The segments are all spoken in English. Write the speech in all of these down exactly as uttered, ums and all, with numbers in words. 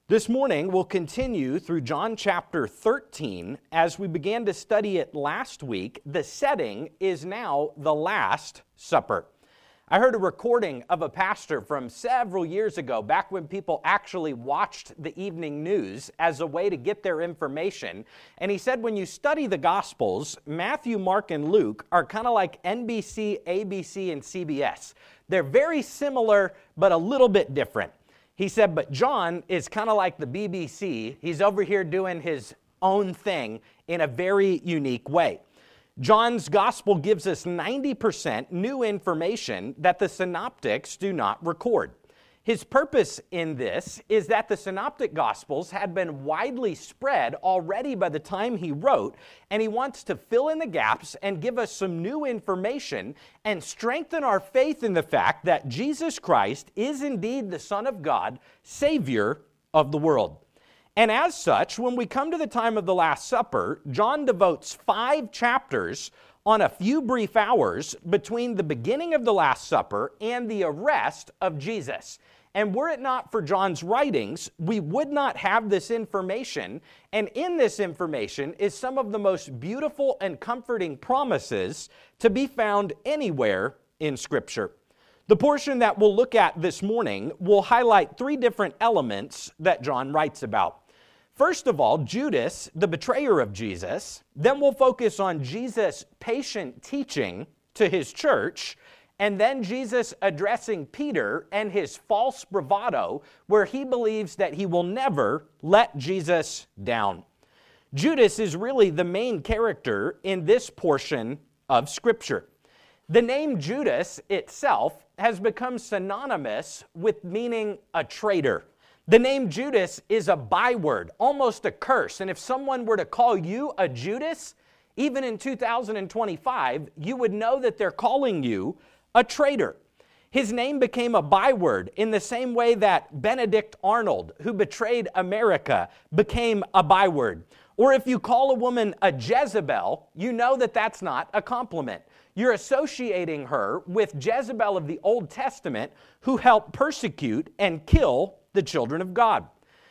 This morning, we'll continue through John chapter thirteen. As we began to study it last week, the setting is now the Last Supper. I heard a recording of a pastor from several years ago, back when people actually watched the evening news as a way to get their information. And he said when you study the Gospels, Matthew, Mark, and Luke are kind of like N B C, A B C, and C B S. They're very similar, but a little bit different. He said, but John is kind of like the B B C. He's over here doing his own thing in a very unique way. John's gospel gives us ninety percent new information that the synoptics do not record. His purpose in this is that the synoptic gospels had been widely spread already by the time he wrote, and he wants to fill in the gaps and give us some new information and strengthen our faith in the fact that Jesus Christ is indeed the Son of God, Savior of the world. And as such, when we come to the time of the Last Supper, John devotes five chapters on a few brief hours between the beginning of the Last Supper and the arrest of Jesus. And were it not for John's writings, we would not have this information. And in this information is some of the most beautiful and comforting promises to be found anywhere in Scripture. The portion that we'll look at this morning will highlight three different elements that John writes about. First of all, Judas, the betrayer of Jesus. Then we'll focus on Jesus' patient teaching to his church. And then Jesus addressing Peter and his false bravado, where he believes that he will never let Jesus down. Judas is really the main character in this portion of Scripture. The name Judas itself has become synonymous with meaning a traitor. The name Judas is a byword, almost a curse. And if someone were to call you a Judas, even in two thousand twenty-five, you would know that they're calling you a traitor. His name became a byword in the same way that Benedict Arnold, who betrayed America, became a byword. Or if you call a woman a Jezebel, you know that that's not a compliment. You're associating her with Jezebel of the Old Testament, who helped persecute and kill the children of God,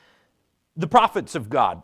the prophets of God.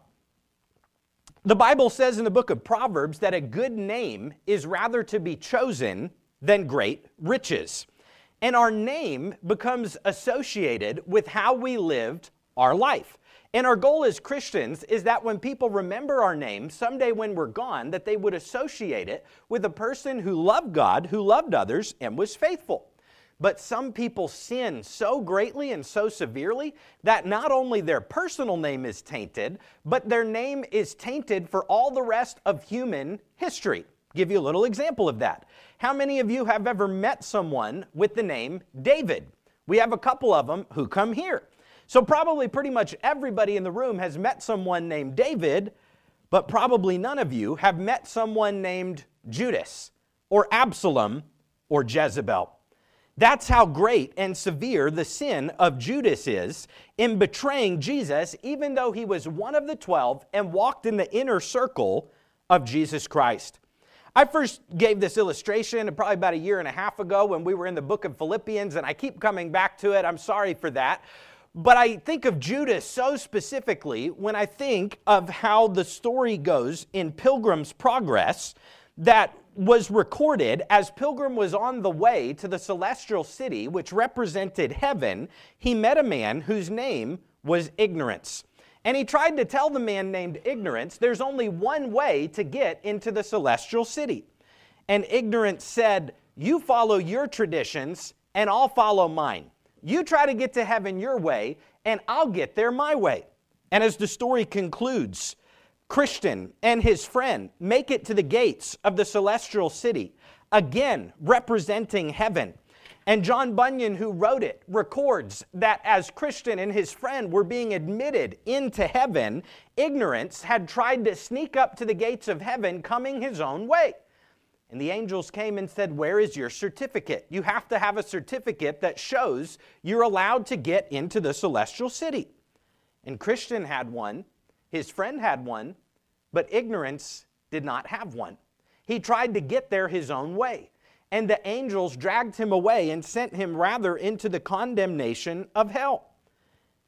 The Bible says in the book of Proverbs that a good name is rather to be chosen than great riches. And our name becomes associated with how we lived our life. And our goal as Christians is that when people remember our name, someday when we're gone, that they would associate it with a person who loved God, who loved others, and was faithful. But some people sin so greatly and so severely that not only their personal name is tainted, but their name is tainted for all the rest of human history. Give you a little example of that. How many of you have ever met someone with the name David? We have a couple of them who come here. So probably pretty much everybody in the room has met someone named David, but probably none of you have met someone named Judas or Absalom or Jezebel. That's how great and severe the sin of Judas is in betraying Jesus, even though he was one of the twelve and walked in the inner circle of Jesus Christ. I first gave this illustration probably about a year and a half ago when we were in the book of Philippians, and I keep coming back to it. I'm sorry for that. But I think of Judas so specifically when I think of how the story goes in Pilgrim's Progress that was recorded as Pilgrim was on the way to the celestial city, which represented heaven. He met a man whose name was Ignorance. And he tried to tell the man named Ignorance, there's only one way to get into the celestial city. And Ignorance said, you follow your traditions and I'll follow mine. You try to get to heaven your way and I'll get there my way. And as the story concludes, Christian and his friend make it to the gates of the celestial city, again representing heaven. And John Bunyan, who wrote it, records that as Christian and his friend were being admitted into heaven, Ignorance had tried to sneak up to the gates of heaven coming his own way. And the angels came and said, where is your certificate? You have to have a certificate that shows you're allowed to get into the celestial city. And Christian had one, his friend had one, but Ignorance did not have one. He tried to get there his own way. And the angels dragged him away and sent him rather into the condemnation of hell.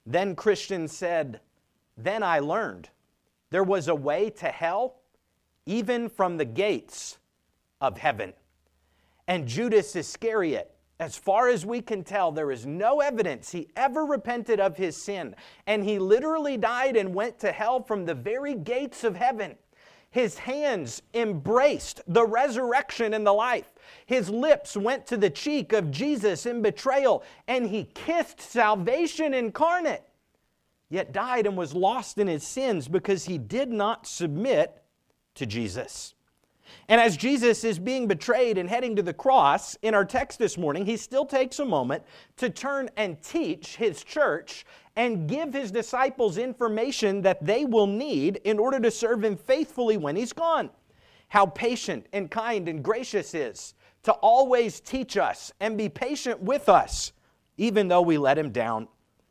Then Christian said, then I learned there was a way to hell even from the gates of heaven. And Judas Iscariot, as far as we can tell, there is no evidence he ever repented of his sin. And he literally died and went to hell from the very gates of heaven. His hands embraced the resurrection and the life. His lips went to the cheek of Jesus in betrayal, and he kissed salvation incarnate, yet died and was lost in his sins because he did not submit to Jesus. And as Jesus is being betrayed and heading to the cross, in our text this morning, he still takes a moment to turn and teach his church and give his disciples information that they will need in order to serve him faithfully when he's gone. How patient and kind and gracious is to always teach us and be patient with us, even though we let him down.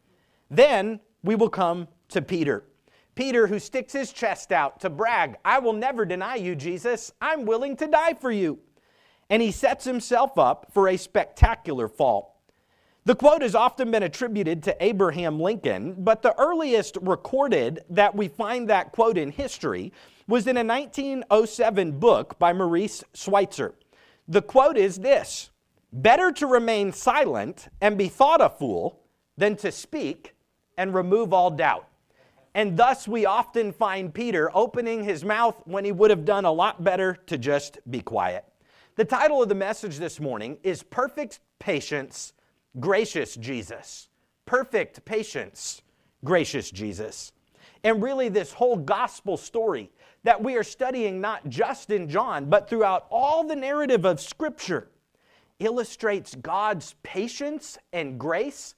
Then we will come to Peter. Peter, who sticks his chest out to brag, I will never deny you, Jesus. I'm willing to die for you. And he sets himself up for a spectacular fall. The quote has often been attributed to Abraham Lincoln, but the earliest recorded that we find that quote in history was in a nineteen oh seven book by Maurice Schweitzer. The quote is this: better to remain silent and be thought a fool than to speak and remove all doubt. And thus we often find Peter opening his mouth when he would have done a lot better to just be quiet. The title of the message this morning is Perfect Patience, Gracious Jesus. Perfect Patience, Gracious Jesus. And really this whole gospel story that we are studying not just in John, but throughout all the narrative of Scripture, illustrates God's patience and grace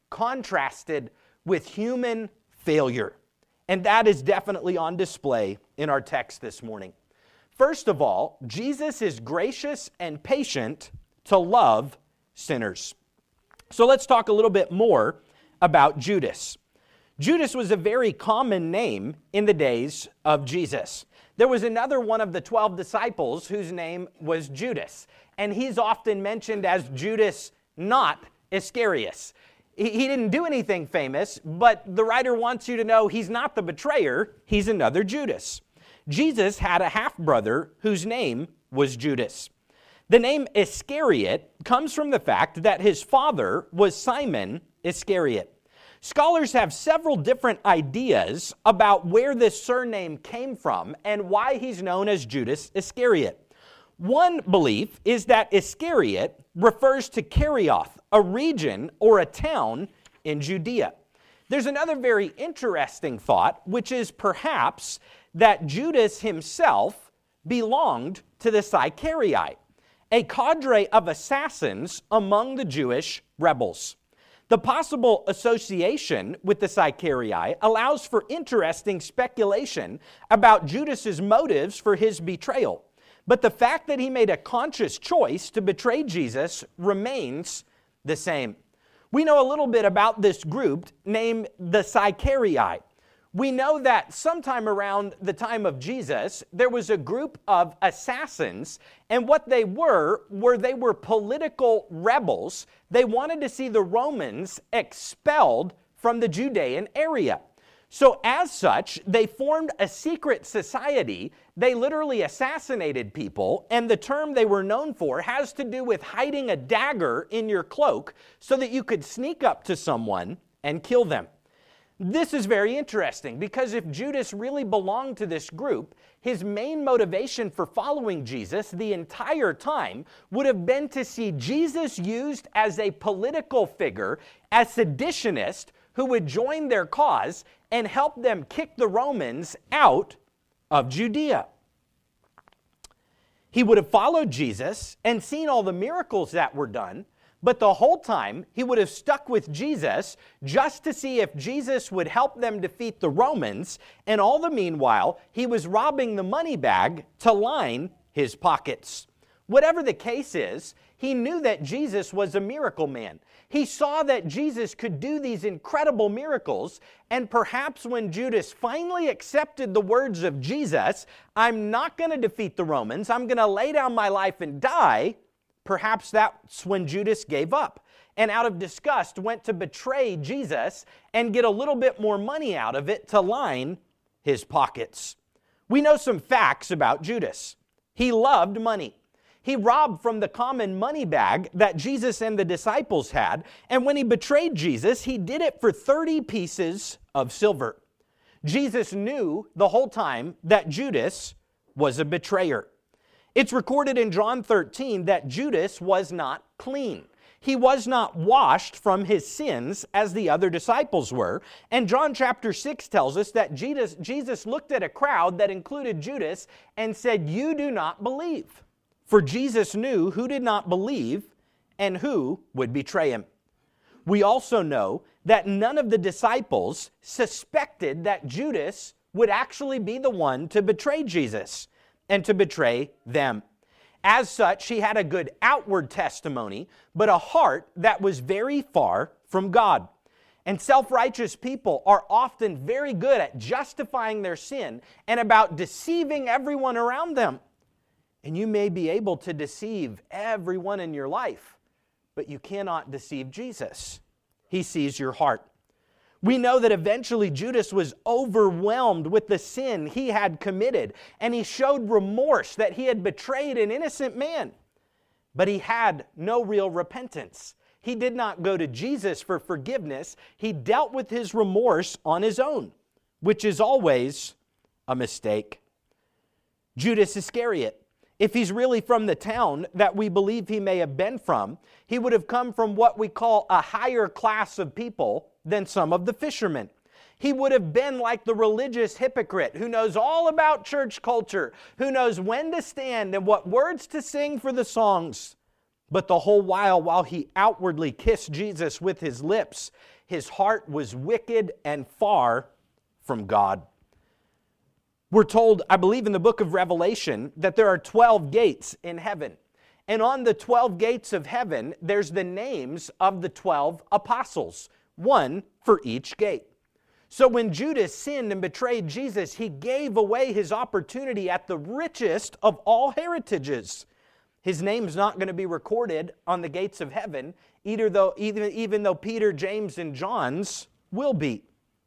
contrasted with human failure. And that is definitely on display in our text this morning. First of all, Jesus is gracious and patient to love sinners. So let's talk a little bit more about Judas. Judas was a very common name in the days of Jesus. There was another one of the twelve disciples whose name was Judas, and he's often mentioned as Judas not Iscariot. He didn't do anything famous, but the writer wants you to know he's not the betrayer, he's another Judas. Jesus had a half-brother whose name was Judas. The name Iscariot comes from the fact that his father was Simon Iscariot. Scholars have several different ideas about where this surname came from and why he's known as Judas Iscariot. One belief is that Iscariot refers to Kerioth, a region or a town in Judea. There's another very interesting thought, which is perhaps that Judas himself belonged to the Sicarii, a cadre of assassins among the Jewish rebels. The possible association with the Sicarii allows for interesting speculation about Judas's motives for his betrayal. But the fact that he made a conscious choice to betray Jesus remains the same. We know a little bit about this group named the Sicarii. We know that sometime around the time of Jesus, there was a group of assassins, and what they were, were they were political rebels. They wanted to see the Romans expelled from the Judean area. So as such, they formed a secret society. They literally assassinated people, and the term they were known for has to do with hiding a dagger in your cloak so that you could sneak up to someone and kill them. This is very interesting because if Judas really belonged to this group, his main motivation for following Jesus the entire time would have been to see Jesus used as a political figure, a seditionist who would join their cause and help them kick the Romans out of Judea. He would have followed Jesus and seen all the miracles that were done, but the whole time he would have stuck with Jesus just to see if Jesus would help them defeat the Romans, and all the meanwhile, he was robbing the money bag to line his pockets. Whatever the case is, he knew that Jesus was a miracle man. He saw that Jesus could do these incredible miracles, and perhaps when Judas finally accepted the words of Jesus, I'm not going to defeat the Romans, I'm going to lay down my life and die, perhaps that's when Judas gave up. and out of disgust went to betray Jesus and get a little bit more money out of it to line his pockets. We know some facts about Judas. He loved money. He robbed from the common money bag that Jesus and the disciples had, and when he betrayed Jesus, he did it for thirty pieces of silver. Jesus knew the whole time that Judas was a betrayer. It's recorded in John thirteen that Judas was not clean. He was not washed from his sins as the other disciples were. And John chapter six tells us that Jesus, Jesus looked at a crowd that included Judas and said, "You do not believe." For Jesus knew who did not believe and who would betray him. We also know that none of the disciples suspected that Judas would actually be the one to betray Jesus and to betray them. As such, he had a good outward testimony, but a heart that was very far from God. And self-righteous people are often very good at justifying their sin and about deceiving everyone around them. And you may be able to deceive everyone in your life, but you cannot deceive Jesus. He sees your heart. We know that eventually Judas was overwhelmed with the sin he had committed, and he showed remorse that he had betrayed an innocent man. But he had no real repentance. He did not go to Jesus for forgiveness. He dealt with his remorse on his own, which is always a mistake. Judas Iscariot, if he's really from the town that we believe he may have been from, he would have come from what we call a higher class of people than some of the fishermen. He would have been like the religious hypocrite who knows all about church culture, who knows when to stand and what words to sing for the songs. But the whole while, while he outwardly kissed Jesus with his lips, his heart was wicked and far from God. We're told, I believe in the book of Revelation, that there are twelve gates in heaven. And on the twelve gates of heaven, there's the names of the twelve apostles, one for each gate. So when Judas sinned and betrayed Jesus, he gave away his opportunity at the richest of all heritages. His name's not going to be recorded on the gates of heaven, either though, even, even though Peter, James, and John's will be.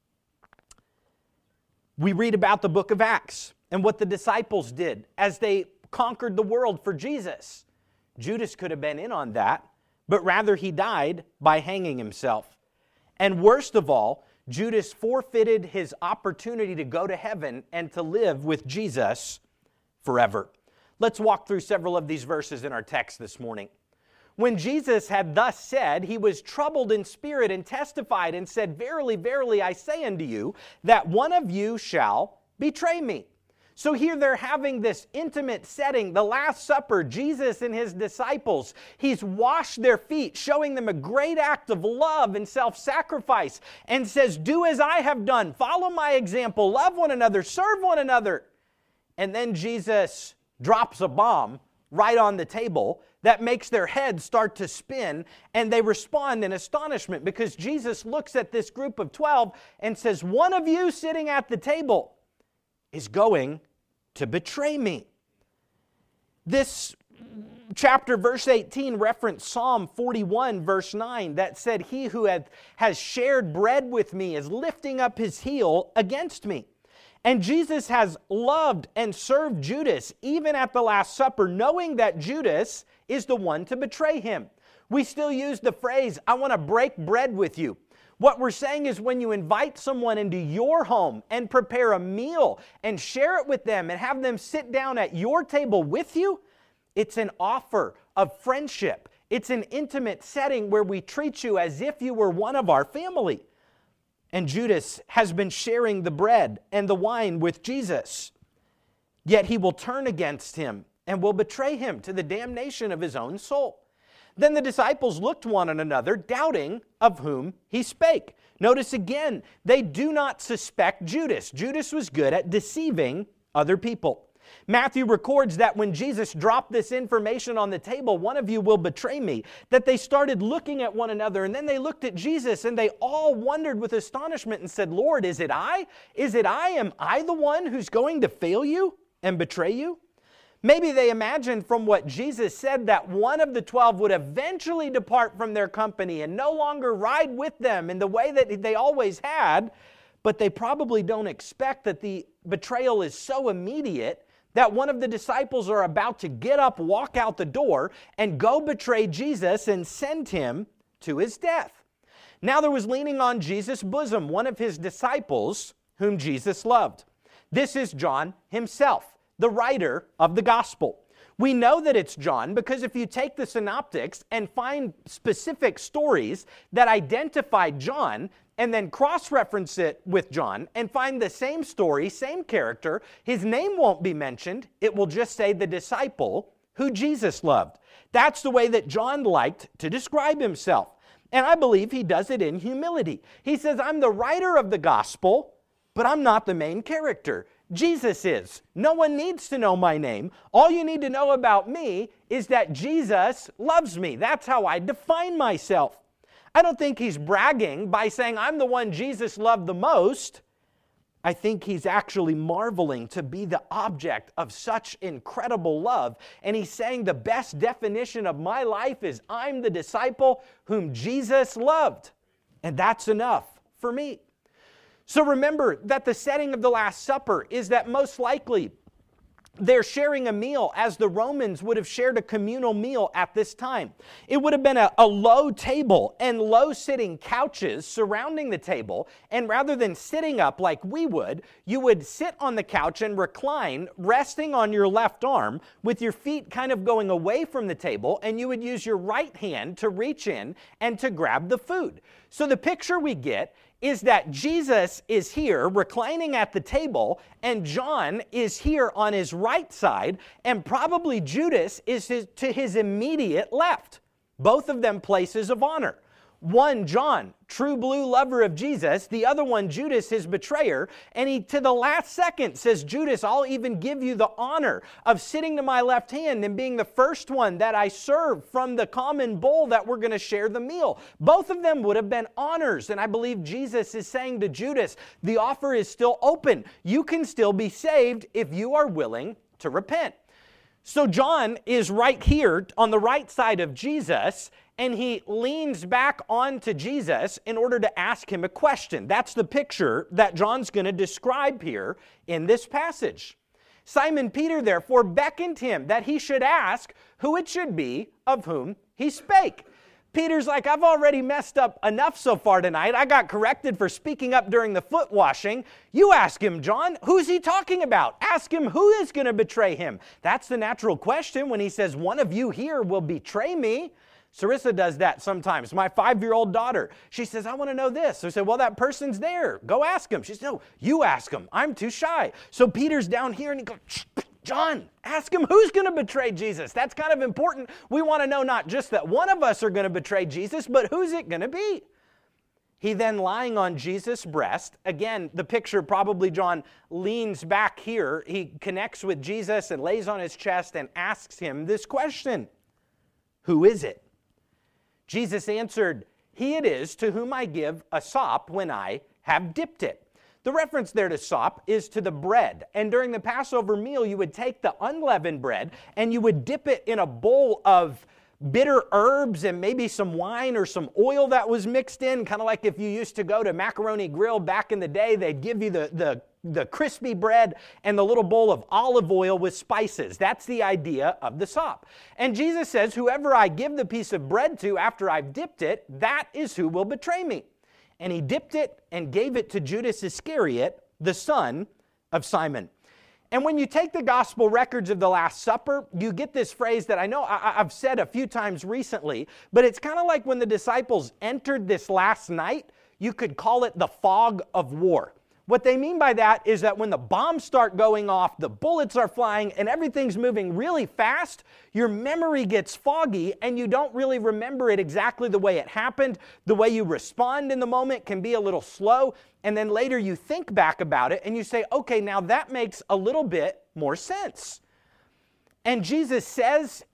We read about the book of Acts and what the disciples did as they conquered the world for Jesus. Judas could have been in on that, but rather he died by hanging himself. And worst of all, Judas forfeited his opportunity to go to heaven and to live with Jesus forever. Let's walk through several of these verses in our text this morning. When Jesus had thus said, he was troubled in spirit and testified and said, "Verily, verily, I say unto you, that one of you shall betray me." So here they're having this intimate setting, the Last Supper, Jesus and his disciples. He's washed their feet, showing them a great act of love and self-sacrifice, and says, "Do as I have done. Follow my example. Love one another. Serve one another." And then Jesus drops a bomb right on the table that makes their heads start to spin, and they respond in astonishment because Jesus looks at this group of twelve and says, "One of you sitting at the table is going to betray me." This chapter, verse eighteen, referenced Psalm forty-one, verse nine, that said, "He who hath, has shared bread with me is lifting up his heel against me." And Jesus has loved and served Judas even at the Last Supper, knowing that Judas is the one to betray him. We still use the phrase, "I want to break bread with you." What we're saying is when you invite someone into your home and prepare a meal and share it with them and have them sit down at your table with you, it's an offer of friendship. It's an intimate setting where we treat you as if you were one of our family. And Judas has been sharing the bread and the wine with Jesus. Yet he will turn against him and will betray him to the damnation of his own soul. Then the disciples looked one on another, doubting of whom he spake. Notice again, they do not suspect Judas. Judas was good at deceiving other people. Matthew records that when Jesus dropped this information on the table, "One of you will betray me," that they started looking at one another, and then they looked at Jesus, and they all wondered with astonishment and said, "Lord, is it I? Is it I? Am I the one who's going to fail you and betray you?" Maybe they imagined from what Jesus said that one of the twelve would eventually depart from their company and no longer ride with them in the way that they always had, but they probably don't expect that the betrayal is so immediate that one of the disciples are about to get up, walk out the door, and go betray Jesus and send him to his death. Now there was leaning on Jesus' bosom one of his disciples whom Jesus loved. This is John himself, the writer of the gospel. We know that it's John because if you take the synoptics and find specific stories that identify John and then cross-reference it with John and find the same story, same character, his name won't be mentioned. It will just say the disciple who Jesus loved. That's the way that John liked to describe himself. And I believe he does it in humility. He says, I'm the writer of the gospel, but I'm not the main character. Jesus is. No one needs to know my name. All you need to know about me is that Jesus loves me. That's how I define myself. I don't think he's bragging by saying I'm the one Jesus loved the most. I think he's actually marveling to be the object of such incredible love. And he's saying the best definition of my life is I'm the disciple whom Jesus loved. And that's enough for me. So remember that the setting of the Last Supper is that most likely they're sharing a meal as the Romans would have shared a communal meal at this time. It would have been a, a low table and low-sitting couches surrounding the table, and rather than sitting up like we would, you would sit on the couch and recline, resting on your left arm, with your feet kind of going away from the table, and you would use your right hand to reach in and to grab the food. So the picture we get is that Jesus is here reclining at the table and John is here on his right side and probably Judas is his, to his immediate left. Both of them places of honor. One, John, true blue lover of Jesus. The other one, Judas, his betrayer. And he, to the last second, says, Judas, I'll even give you the honor of sitting to my left hand and being the first one that I serve from the common bowl that we're going to share the meal. Both of them would have been honors. And I believe Jesus is saying to Judas, the offer is still open. You can still be saved if you are willing to repent. So John is right here on the right side of Jesus, and he leans back onto Jesus in order to ask him a question. That's the picture that John's going to describe here in this passage. Simon Peter, therefore, beckoned him that he should ask who it should be of whom he spake. Peter's like, I've already messed up enough so far tonight. I got corrected for speaking up during the foot washing. You ask him, John, who's he talking about? Ask him who is going to betray him. That's the natural question when he says, one of you here will betray me. Sarissa does that sometimes. My five-year-old daughter, she says, I want to know this. So I said, well, that person's there. Go ask him. She says, no, you ask him. I'm too shy. So Peter's down here and he goes, John, ask him who's going to betray Jesus. That's kind of important. We want to know not just that one of us are going to betray Jesus, but who's it going to be? He then, lying on Jesus' breast, again, the picture probably John leans back here. He connects with Jesus and lays on his chest and asks him this question. Who is it? Jesus answered, he it is to whom I give a sop when I have dipped it. The reference there to sop is to the bread. And during the Passover meal, you would take the unleavened bread and you would dip it in a bowl of bitter herbs and maybe some wine or some oil that was mixed in, kind of like if you used to go to Macaroni Grill back in the day, they'd give you the, the, the crispy bread and the little bowl of olive oil with spices. That's the idea of the sop. And Jesus says, whoever I give the piece of bread to after I've dipped it, that is who will betray me. And he dipped it and gave it to Judas Iscariot, the son of Simon. And when you take the gospel records of the Last Supper, you get this phrase that I know I, I've said a few times recently, but it's kind of like when the disciples entered this last night, you could call it the fog of war. What they mean by that is that when the bombs start going off, the bullets are flying, and everything's moving really fast, your memory gets foggy and you don't really remember it exactly the way it happened. The way you respond in the moment can be a little slow, and then later you think back about it and you say, okay, now that makes a little bit more sense. And Jesus says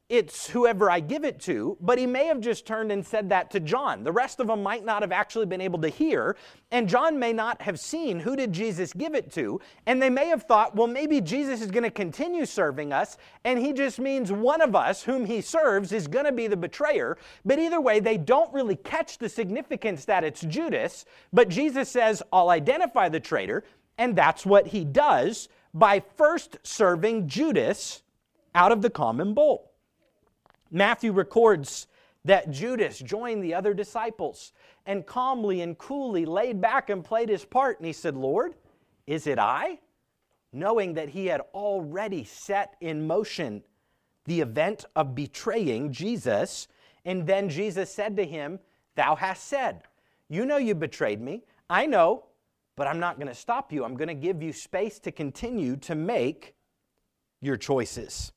it's whoever I give it to, but he may have just turned and said that to John. The rest of them might not have actually been able to hear, and John may not have seen who did Jesus give it to, and they may have thought, well, maybe Jesus is going to continue serving us, and he just means one of us whom he serves is going to be the betrayer. But either way, they don't really catch the significance that it's Judas, but Jesus says, I'll identify the traitor, and that's what he does by first serving Judas out of the common bowl. Matthew records that Judas joined the other disciples and calmly and coolly laid back and played his part. And he said, Lord, is it I? Knowing that he had already set in motion the event of betraying Jesus. And then Jesus said to him, thou hast said, you know you betrayed me. I know, but I'm not going to stop you. I'm going to give you space to continue to make your choices.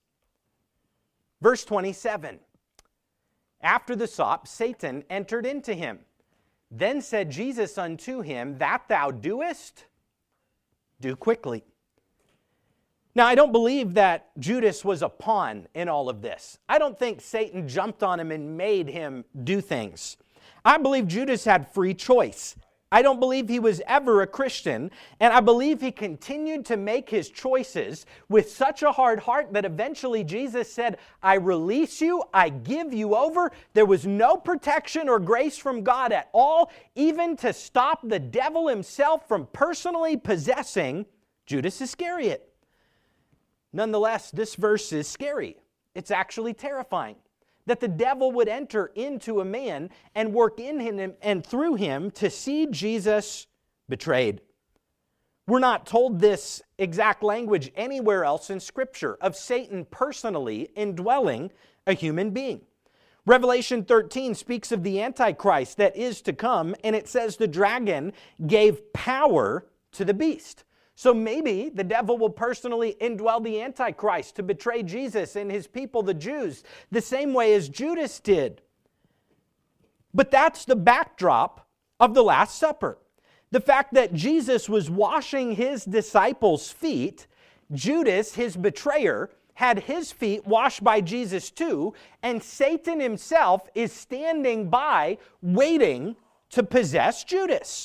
Verse twenty-seven, after the sop, Satan entered into him. Then said Jesus unto him, that thou doest, do quickly. Now, I don't believe that Judas was a pawn in all of this. I don't think Satan jumped on him and made him do things. I believe Judas had free choice. I don't believe he was ever a Christian, and I believe he continued to make his choices with such a hard heart that eventually Jesus said, I release you, I give you over. There was no protection or grace from God at all, even to stop the devil himself from personally possessing Judas Iscariot. Nonetheless, this verse is scary. It's actually terrifying. That the devil would enter into a man and work in him and through him to see Jesus betrayed. We're not told this exact language anywhere else in Scripture of Satan personally indwelling a human being. Revelation thirteen speaks of the Antichrist that is to come, and it says the dragon gave power to the beast. So maybe the devil will personally indwell the Antichrist to betray Jesus and his people, the Jews, the same way as Judas did. But that's the backdrop of the Last Supper. The fact that Jesus was washing his disciples' feet, Judas, his betrayer, had his feet washed by Jesus too, and Satan himself is standing by waiting to possess Judas.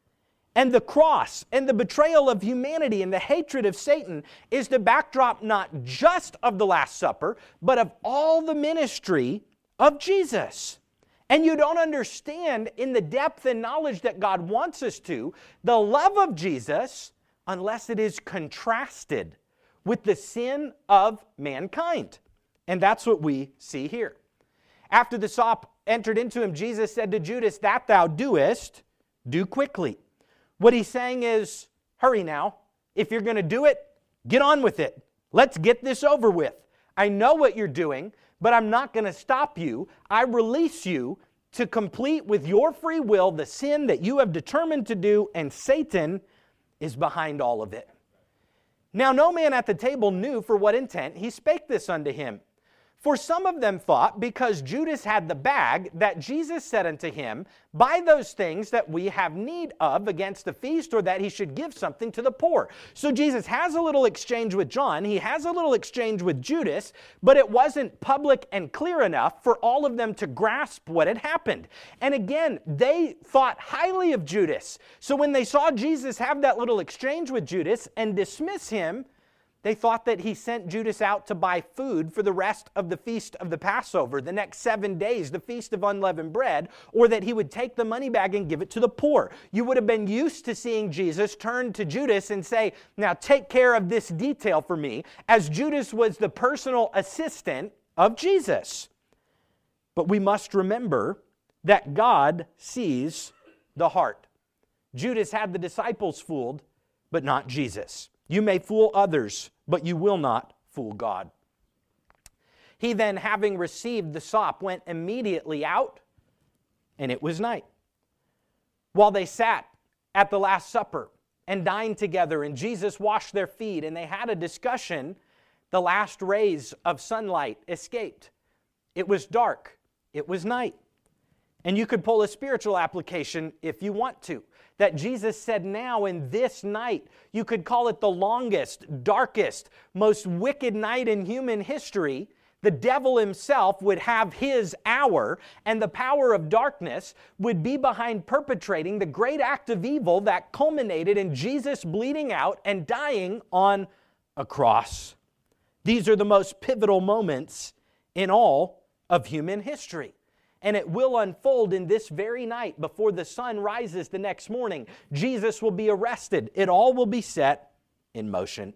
And the cross and the betrayal of humanity and the hatred of Satan is the backdrop not just of the Last Supper, but of all the ministry of Jesus. And you don't understand in the depth and knowledge that God wants us to, the love of Jesus, unless it is contrasted with the sin of mankind. And that's what we see here. After the sop entered into him, Jesus said to Judas, that thou doest, do quickly. What he's saying is, hurry now. If you're going to do it, get on with it. Let's get this over with. I know what you're doing, but I'm not going to stop you. I release you to complete with your free will the sin that you have determined to do, and Satan is behind all of it. Now no man at the table knew for what intent he spake this unto him. For some of them thought, because Judas had the bag, that Jesus said unto him, buy those things that we have need of against the feast, or that he should give something to the poor. So Jesus has a little exchange with John, he has a little exchange with Judas, but it wasn't public and clear enough for all of them to grasp what had happened. And again, they thought highly of Judas. So when they saw Jesus have that little exchange with Judas and dismiss him, they thought that he sent Judas out to buy food for the rest of the feast of the Passover, the next seven days, the feast of unleavened bread, or that he would take the money bag and give it to the poor. You would have been used to seeing Jesus turn to Judas and say, now take care of this detail for me, as Judas was the personal assistant of Jesus. But we must remember that God sees the heart. Judas had the disciples fooled, but not Jesus. You may fool others, but you will not fool God. He then, having received the sop, went immediately out, and it was night. While they sat at the Last Supper and dined together, and Jesus washed their feet, and they had a discussion, the last rays of sunlight escaped. It was dark. It was night. And you could pull a spiritual application if you want to. That Jesus said now in this night, you could call it the longest, darkest, most wicked night in human history, The devil himself would have his hour, and the power of darkness would be behind perpetrating the great act of evil that culminated in Jesus bleeding out and dying on a cross. These are the most pivotal moments in all of human history. And it will unfold in this very night before the sun rises the next morning. Jesus will be arrested. It all will be set in motion.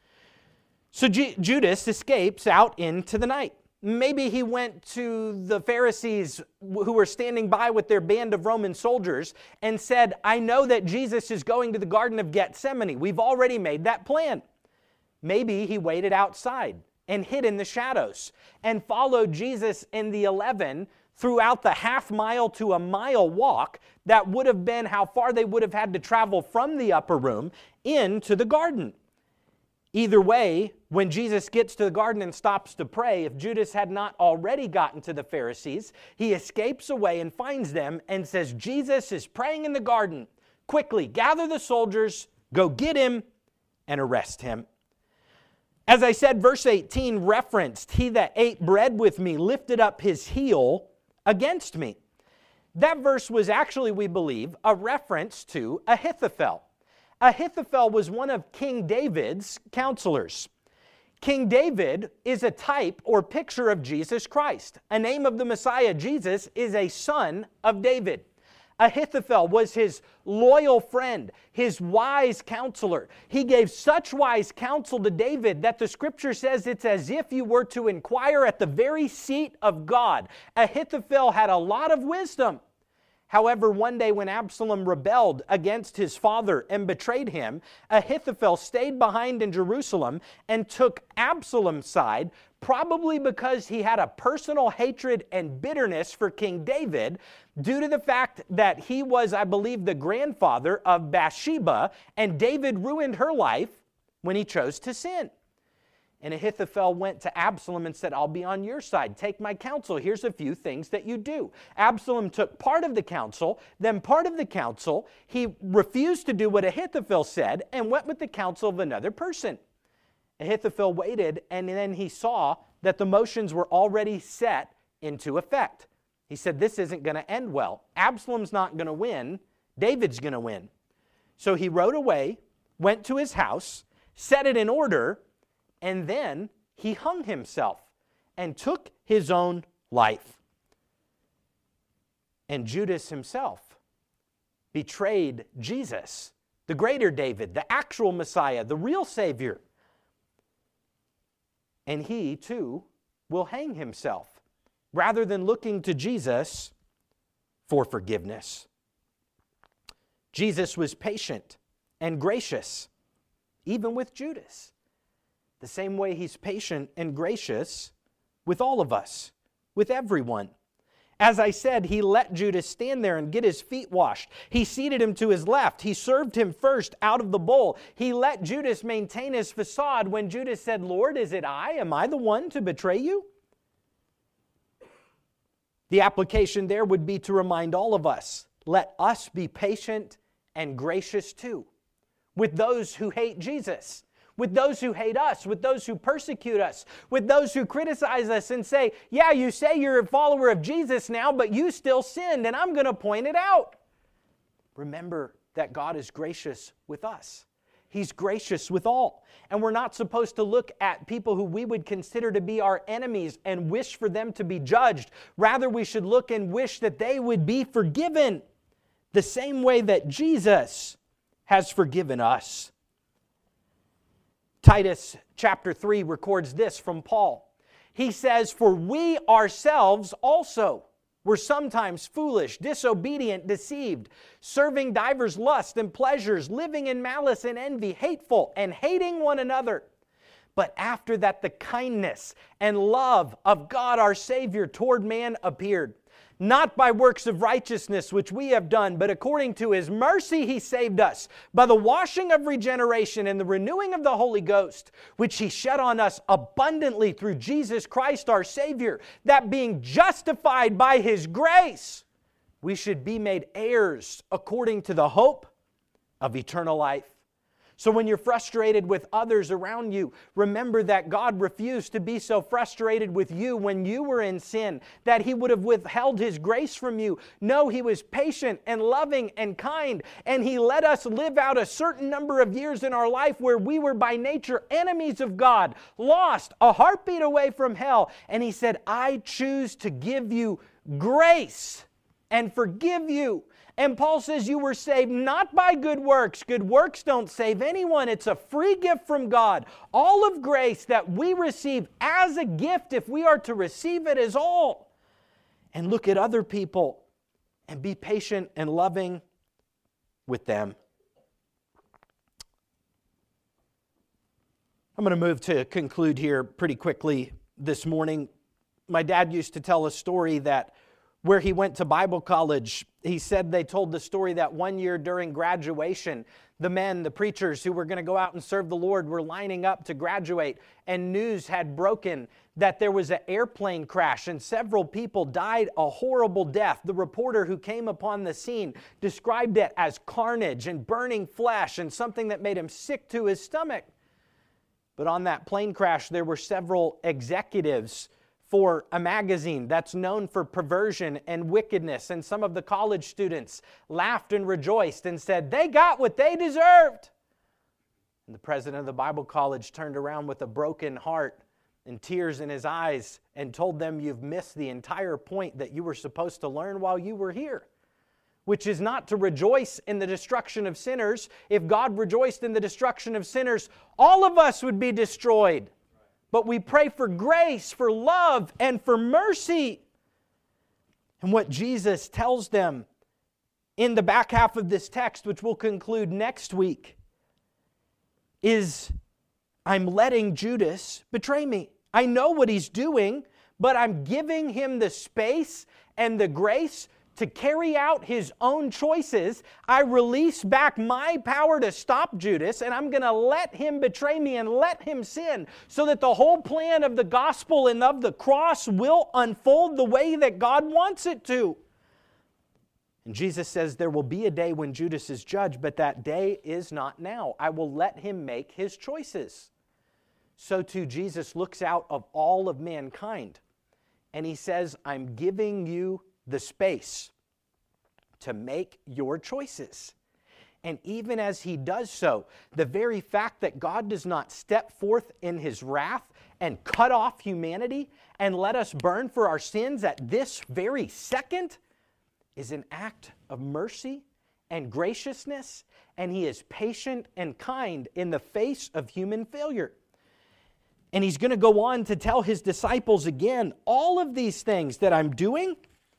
So G- Judas escapes out into the night. Maybe he went to the Pharisees who were standing by with their band of Roman soldiers and said, I know that Jesus is going to the Garden of Gethsemane. We've already made that plan. Maybe he waited outside and hid in the shadows and followed Jesus and the eleven throughout the half mile to a mile walk that would have been how far they would have had to travel from the upper room into the garden. Either way, when Jesus gets to the garden and stops to pray, if Judas had not already gotten to the Pharisees, he escapes away and finds them and says, Jesus is praying in the garden. Quickly, gather the soldiers, go get him, and arrest him. As I said, verse eighteen referenced, he that ate bread with me lifted up his heel against me. That verse was actually, we believe, a reference to Ahithophel. Ahithophel was one of King David's counselors. King David is a type or picture of Jesus Christ. A name of the Messiah, Jesus, is a son of David. Ahithophel was his loyal friend, his wise counselor. He gave such wise counsel to David that the scripture says it's as if you were to inquire at the very seat of God. Ahithophel had a lot of wisdom. However, one day when Absalom rebelled against his father and betrayed him, Ahithophel stayed behind in Jerusalem and took Absalom's side, probably because he had a personal hatred and bitterness for King David due to the fact that he was, I believe, the grandfather of Bathsheba, and David ruined her life when he chose to sin. And Ahithophel went to Absalom and said, I'll be on your side. Take my counsel. Here's a few things that you do. Absalom took part of the counsel, then part of the counsel. He refused to do what Ahithophel said and went with the counsel of another person. Ahithophel waited, and then he saw that the motions were already set into effect. He said, this isn't going to end well. Absalom's not going to win. David's going to win. So he rode away, went to his house, set it in order, and then he hung himself and took his own life. And Judas himself betrayed Jesus, the greater David, the actual Messiah, the real Savior. And he, too, will hang himself rather than looking to Jesus for forgiveness. Jesus was patient and gracious, even with Judas. The same way he's patient and gracious with all of us, with everyone. As I said, he let Judas stand there and get his feet washed. He seated him to his left. He served him first out of the bowl. He let Judas maintain his facade when Judas said, Lord, is it I? Am I the one to betray you? The application there would be to remind all of us, let us be patient and gracious too, with those who hate Jesus, with those who hate us, with those who persecute us, with those who criticize us and say, yeah, you say you're a follower of Jesus now, but you still sinned, and I'm going to point it out. Remember that God is gracious with us. He's gracious with all. And we're not supposed to look at people who we would consider to be our enemies and wish for them to be judged. Rather, we should look and wish that they would be forgiven the same way that Jesus has forgiven us. Titus chapter three records this from Paul. He says, for we ourselves also were sometimes foolish, disobedient, deceived, serving divers lusts and pleasures, living in malice and envy, hateful, and hating one another. But after that the kindness and love of God our Savior toward man appeared. Not by works of righteousness which we have done, but according to His mercy He saved us, by the washing of regeneration and the renewing of the Holy Ghost, which He shed on us abundantly through Jesus Christ our Savior, that being justified by His grace, we should be made heirs according to the hope of eternal life. So when you're frustrated with others around you, remember that God refused to be so frustrated with you when you were in sin that He would have withheld His grace from you. No, He was patient and loving and kind, and He let us live out a certain number of years in our life where we were by nature enemies of God, lost, a heartbeat away from hell. And He said, I choose to give you grace and forgive you. And Paul says you were saved not by good works. Good works don't save anyone. It's a free gift from God. All of grace that we receive as a gift, if we are to receive it as all. And look at other people and be patient and loving with them. I'm going to move to conclude here pretty quickly this morning. My dad used to tell a story that where he went to Bible college, he said they told the story that one year during graduation, the men, the preachers who were going to go out and serve the Lord were lining up to graduate, and news had broken that there was an airplane crash and several people died a horrible death. The reporter who came upon the scene described it as carnage and burning flesh and something that made him sick to his stomach. But on that plane crash, there were several executives for a magazine that's known for perversion and wickedness. And some of the college students laughed and rejoiced and said, they got what they deserved. And the president of the Bible college turned around with a broken heart and tears in his eyes and told them, you've missed the entire point that you were supposed to learn while you were here, which is not to rejoice in the destruction of sinners. If God rejoiced in the destruction of sinners, all of us would be destroyed. But we pray for grace, for love, and for mercy. And what Jesus tells them in the back half of this text, which we'll conclude next week, is I'm letting Judas betray me. I know what he's doing, but I'm giving him the space and the grace to carry out his own choices. I release back my power to stop Judas, and I'm going to let him betray me and let him sin so that the whole plan of the gospel and of the cross will unfold the way that God wants it to. And Jesus says there will be a day when Judas is judged, but that day is not now. I will let him make his choices. So too Jesus looks out of all of mankind, and He says, I'm giving you the space to make your choices. And even as He does so, the very fact that God does not step forth in His wrath and cut off humanity and let us burn for our sins at this very second is an act of mercy and graciousness, and He is patient and kind in the face of human failure. And He's going to go on to tell His disciples again, all of these things that I'm doing,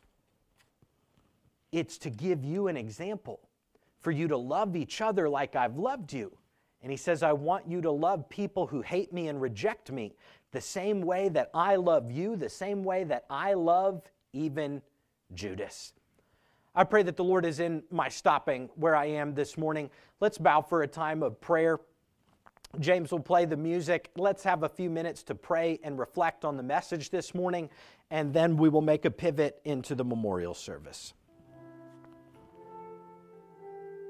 it's to give you an example, for you to love each other like I've loved you. And He says, I want you to love people who hate me and reject me the same way that I love you, the same way that I love even Judas. I pray that the Lord is in my stopping where I am this morning. Let's bow for a time of prayer. James will play the music. Let's have a few minutes to pray and reflect on the message this morning, and then we will make a pivot into the memorial service.